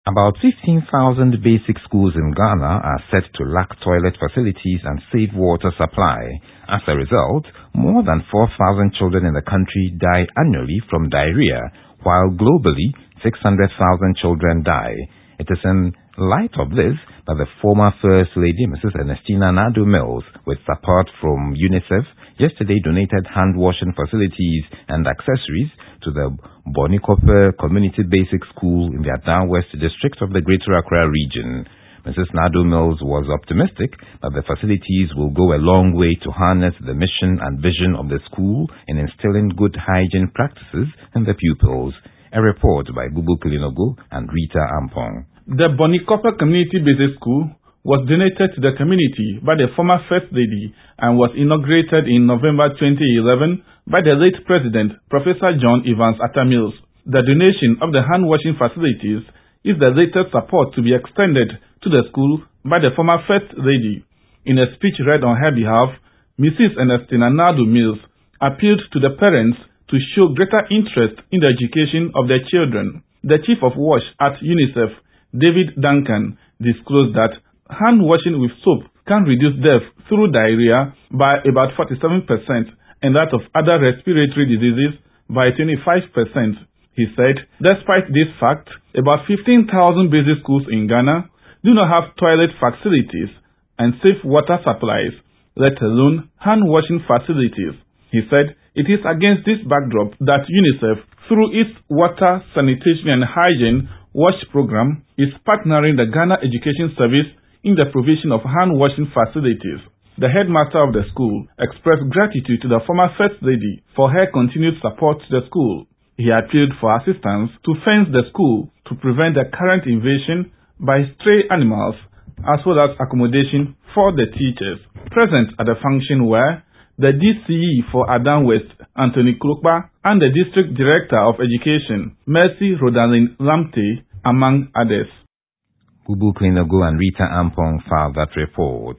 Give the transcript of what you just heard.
About 15,000 basic schools in Ghana are set to lack toilet facilities and safe water supply. As a result, more than 4,000 children in the country die annually from diarrhea, while globally 600,000 children die. It is in light of this that the former First Lady, Mrs. Ernestina Nadu Mills, with support from UNICEF, yesterday donated hand-washing facilities and accessories to the Bonikope Community Basic School in the Adan West District of the Greater Accra region. Mrs. Nadu Mills was optimistic that the facilities will go a long way to harness the mission and vision of the school in instilling good hygiene practices in the pupils. A report by Bubu Kilinogo and Rita Ampong. The Bonikope Community Basic School was donated to the community by the former First Lady and was inaugurated in November 2011 by the late President, Professor John Evans Atta Mills. The donation of the hand-washing facilities is the latest support to be extended to the school by the former First Lady. In a speech read on her behalf, Mrs. Ernestina Nadu Mills appealed to the parents to show greater interest in the education of their children. The Chief of WASH at UNICEF, David Duncan, disclosed that hand-washing with soap can reduce death through diarrhea by about 47% and that of other respiratory diseases by 25%. He said, despite this fact, about 15,000 basic schools in Ghana do not have toilet facilities and safe water supplies, let alone hand-washing facilities. He said, it is against this backdrop that UNICEF, through its Water, Sanitation and Hygiene WASH program, is partnering the Ghana Education Service in the provision of hand-washing facilities. The headmaster of the school expressed gratitude to the former First Lady for her continued support to the school. He appealed for assistance to fence the school to prevent the current invasion by stray animals, as well as accommodation for the teachers. Present at the function were the DCE for Adan West, Anthony Krokpa, and the District Director of Education, Mercy Rodalyn Lamte, among others. Bubu Klinogo and Rita Ampong filed that report.